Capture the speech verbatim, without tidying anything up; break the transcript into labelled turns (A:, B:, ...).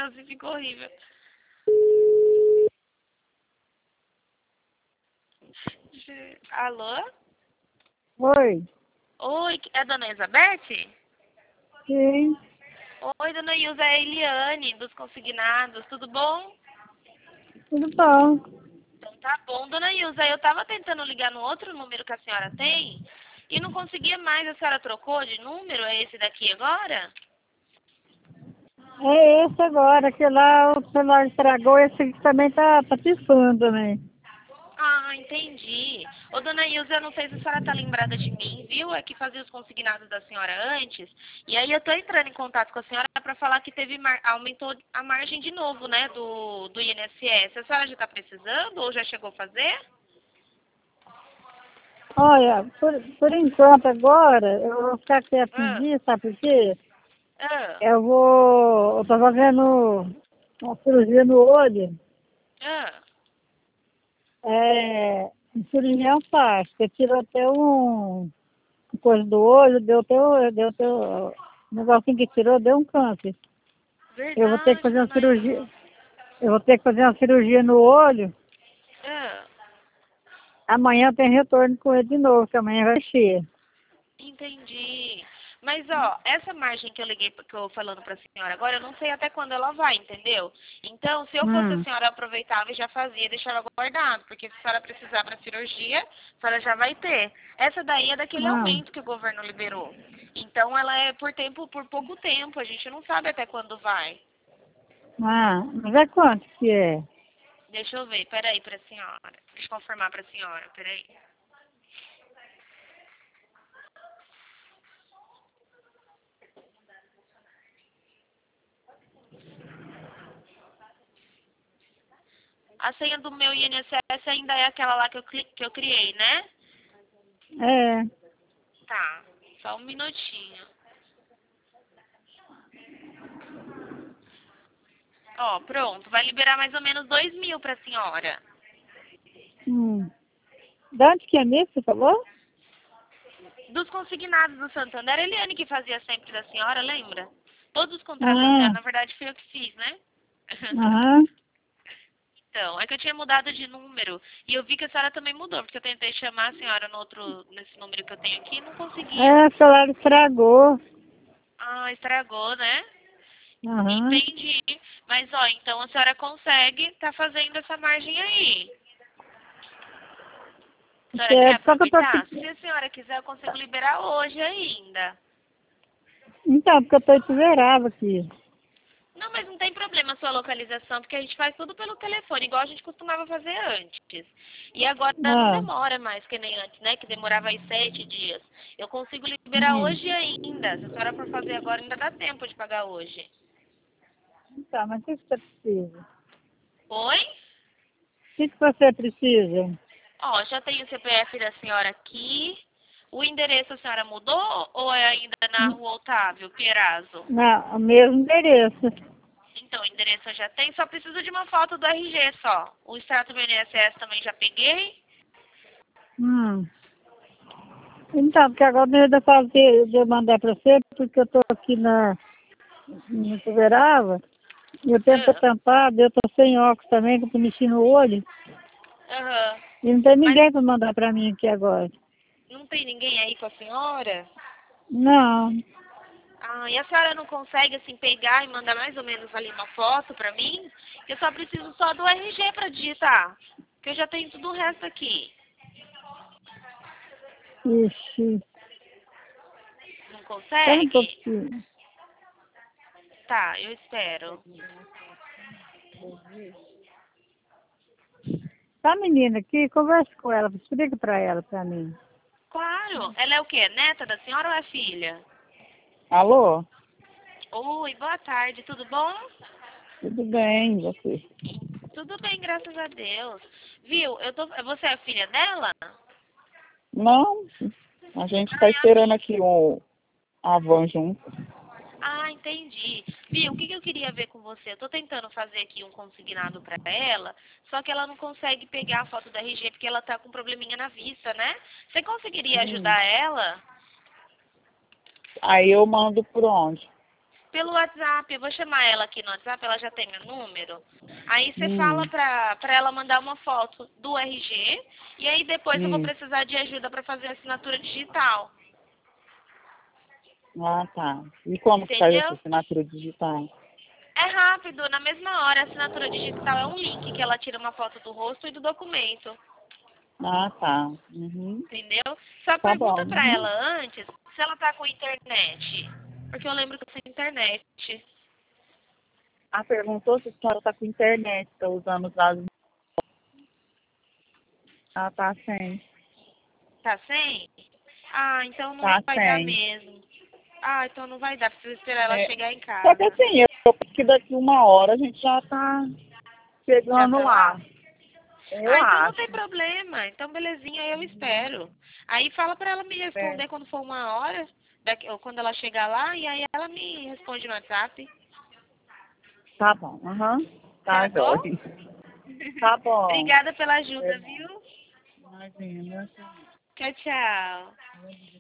A: Deus, ficou horrível. Alô?
B: Oi.
A: Oi, é a dona Elizabeth?
B: Sim.
A: Oi, dona Ilza, é a Eliane, dos consignados, tudo bom?
B: Tudo bom.
A: Então tá bom, dona Ilza, eu tava tentando ligar no outro número que a senhora tem e não conseguia mais, a senhora trocou de número, é esse daqui agora?
B: É esse agora, que lá o celular estragou, esse aqui também tá patifando também.
A: Ah, entendi. Ô, dona Ilza, eu não sei se a senhora tá lembrada de mim, viu? É que fazia os consignados da senhora antes. E aí eu tô entrando em contato com a senhora para falar que teve mar... aumentou a margem de novo, né, do, do I N S S. A senhora já tá precisando ou já chegou a fazer?
B: Olha, por, por enquanto agora, eu vou ficar
A: Ah,
B: quietinho, sabe por quê?
A: ah,
B: Eu vou, eu tô fazendo uma cirurgia no olho,
A: ah.
B: é, um cirurgião plástico, tirou até um, uma coisa do olho, deu até, o- deu até o o negocinho que tirou, deu um câncer. Eu vou ter que
A: Verdade,
B: fazer uma
A: dona
B: cirurgia,
A: Ilza.
B: eu vou ter que fazer uma cirurgia no olho.
A: Ah,
B: Amanhã tem retorno com ele de novo, que amanhã vai cheio.
A: entendi. Mas, ó, essa margem que eu liguei, que eu falando pra senhora agora, eu não sei até quando ela vai, entendeu? Então, se eu fosse a
B: Hum.
A: senhora, aproveitava e já fazia, deixava guardado, porque se a senhora precisar pra cirurgia, a senhora já vai ter. Essa daí é daquele
B: Ah,
A: aumento que o governo liberou. Então, ela é por tempo, por pouco tempo, a gente não sabe até quando vai.
B: ah, mas é quanto que é?
A: Deixa eu ver, peraí pra senhora. Deixa eu confirmar pra senhora, peraí. A senha do meu I N S S ainda é aquela lá que eu, cli- que eu criei, né?
B: É,
A: Tá, só um minutinho. Ó, pronto, vai liberar mais ou menos dois mil pra senhora.
B: hum. De onde que é mesmo, você falou?
A: Dos consignados do Santander, a Eliane que fazia sempre da senhora, lembra? Todos os contratos da senhora,
B: Ah,
A: na verdade, fui eu que fiz, né?
B: aham.
A: Então, é que eu tinha mudado de número e eu vi que a senhora também mudou, porque eu tentei chamar a senhora no outro, nesse número que eu tenho aqui e não conseguia.
B: É, o celular estragou.
A: Ah, estragou, né?
B: Aham.
A: Entendi. Mas, ó, então a senhora consegue tá fazendo essa margem aí. A senhora quer
B: Certo, só que eu tô
A: aproveitar?
B: aqui.
A: Se a senhora quiser, eu consigo liberar hoje ainda.
B: Então, porque eu tô itinerava aqui.
A: Não, mas não tem problema a sua localização, porque a gente faz tudo pelo telefone, igual a gente costumava fazer antes. E agora não
B: Ah,
A: demora mais que nem antes, né? Que demorava aí sete dias. Eu consigo liberar
B: hum.
A: hoje ainda. Se a senhora for fazer agora, ainda dá tempo de pagar hoje.
B: Tá, mas o que que você precisa? O
A: Oi?
B: que que você precisa?
A: Ó, já tem o C P F da senhora aqui. O endereço a senhora mudou ou é ainda na Rua Otávio, Pierazzo?
B: Não, o mesmo endereço.
A: Então, o endereço eu já tem, só preciso de uma foto do R G só. O extrato do I N S S também já peguei.
B: Hum. Então, porque agora eu ainda fazer de eu mandar para você, porque eu tô aqui na, no Tuverava, e eu tento
A: Ah,
B: tampar, eu tô sem óculos também, que eu tô mexendo no olho,
A: aham.
B: e não tem
A: Mas
B: ninguém para mandar para mim aqui agora.
A: não tem ninguém aí com a senhora?
B: Não,
A: Ah, e a senhora não consegue, assim, pegar e mandar mais ou menos ali uma foto pra mim? Eu só preciso só do R G pra digitar. Que eu já tenho tudo o resto aqui.
B: ixi,
A: Não
B: espera um
A: consegue?
B: pouquinho.
A: Tá, eu espero.
B: Tá, menina, aqui, conversa com ela, explica para ela, para mim.
A: Claro. Ela é o quê? Neta da senhora ou é filha?
B: Alô?
A: Oi, boa tarde, tudo bom?
B: Tudo bem, você?
A: Tudo bem, graças a Deus. Viu, eu tô... Você é filha dela?
B: Não, a gente
A: Ah,
B: está
A: é a
B: esperando
A: minha.
B: aqui o a van junto.
A: Ah, entendi. Viu, o que, que eu queria ver com você? Eu tô tentando fazer aqui um consignado pra ela, só que ela não consegue pegar a foto do R G porque ela tá com um probleminha na vista, né? Você conseguiria
B: Hum.
A: ajudar ela?
B: Aí eu mando por onde?
A: Pelo WhatsApp, eu vou chamar ela aqui no WhatsApp, ela já tem meu número. Aí você
B: Hum.
A: fala pra, pra ela mandar uma foto do R G, e aí depois eu vou
B: Hum.
A: precisar de ajuda pra fazer a assinatura digital.
B: Ah, tá. E como que faz essa
A: Entendeu?
B: assinatura digital?
A: É rápido, na mesma hora. A assinatura digital é um link que ela tira uma foto do rosto e do documento.
B: Ah, tá. Uhum.
A: Entendeu? Só
B: Tá bom.
A: pergunta pra
B: Uhum.
A: ela antes se ela tá com internet. Porque eu lembro que eu tenho internet.
B: Ah, perguntou se a senhora tá com internet, tá usando os dados. Ah, tá sem.
A: Tá sem? Ah, então não
B: Tá
A: vai dar
B: sem.
A: mesmo. Ah, então não vai dar. Preciso esperar ela
B: É.
A: chegar em
B: Só que
A: casa.
B: assim, eu acho que daqui uma hora a gente já tá
A: Já
B: chegando
A: tá
B: lá.
A: lá?
B: Eu
A: Ah, então não
B: acho.
A: tem problema. Então, belezinha, eu espero. Aí fala pra ela me
B: É.
A: responder quando for uma hora, daqui, ou quando ela chegar lá, e aí ela me responde no WhatsApp.
B: Tá bom. Aham. Tá,
A: Tá bom?
B: jóia. Tá bom.
A: Obrigada pela
B: É
A: ajuda,
B: bom.
A: viu?
B: Imagina.
A: Tchau, tchau.